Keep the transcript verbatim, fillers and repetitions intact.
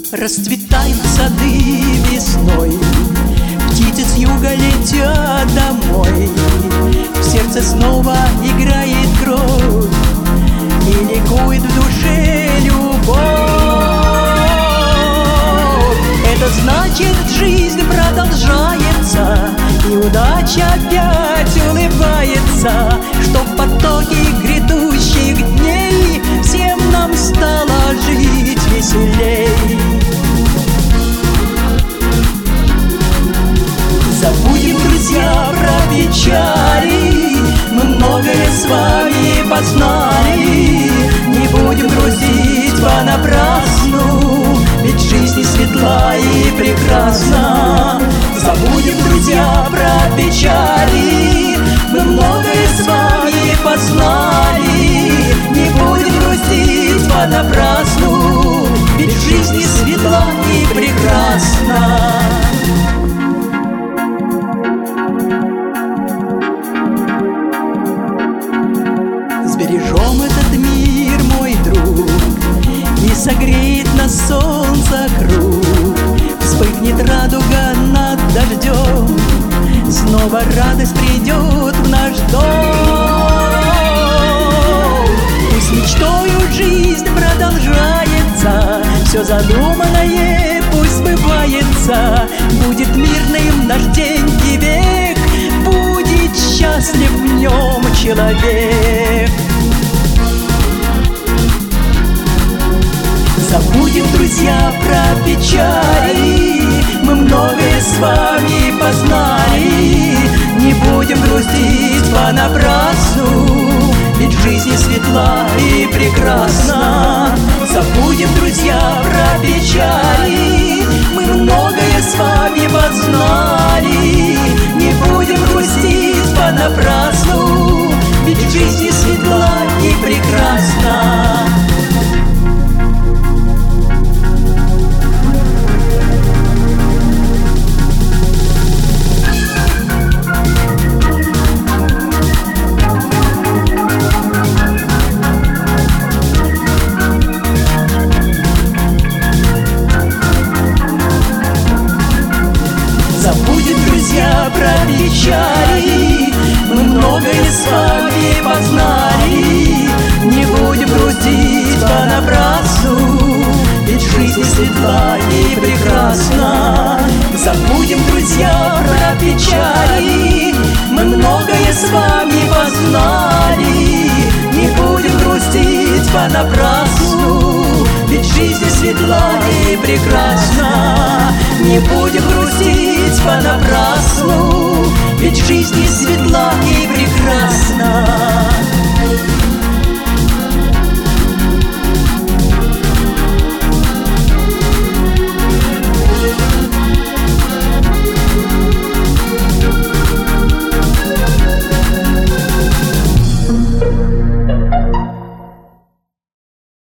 Расцветают сады весной, птицы с юга летят домой. В сердце снова играет кровь и ликует в душе любовь. Это значит, жизнь продолжается, и удача опять улыбается, что в потоке грядущих дней всем нам стало жить веселей. Забудем, друзья, про печали, мы многое с вами познали. Не будем грустить понапрасну, ведь жизнь светла и прекрасна. Забудем, друзья, про печали, мы многое с вами познали. Не будем грустить понапрасну, ведь жизнь светла и прекрасна. Сбережем этот мир, мой друг, и согреет нас солнце круг. Вспыхнет радуга над дождем, снова радость придет в наш дом. Пусть мечтою жизнь продолжается, все задуманное пусть сбывается. Будет мирным наш день и век, будет счастлив в нем человек. Забудем, друзья, про печали, мы многое с вами познали. Не будем грустить понапрасну, ведь жизнь светла и прекрасна. Забудем, друзья, про печали, мы многое с вами познали. Не будем грустить понапрасну, ведь жизнь светла и прекрасна. Забудем, друзья, про печали, мы многое с вами познали. Не будем грустить понапрасну, ведь жизнь светла и прекрасна. Забудем, друзья, про печали, мы многое с вами познали. Не будем грустить понапрасну, ведь жизнь светла и прекрасна. Не будем грустить понапрасну, ведь жизнь светла и прекрасна.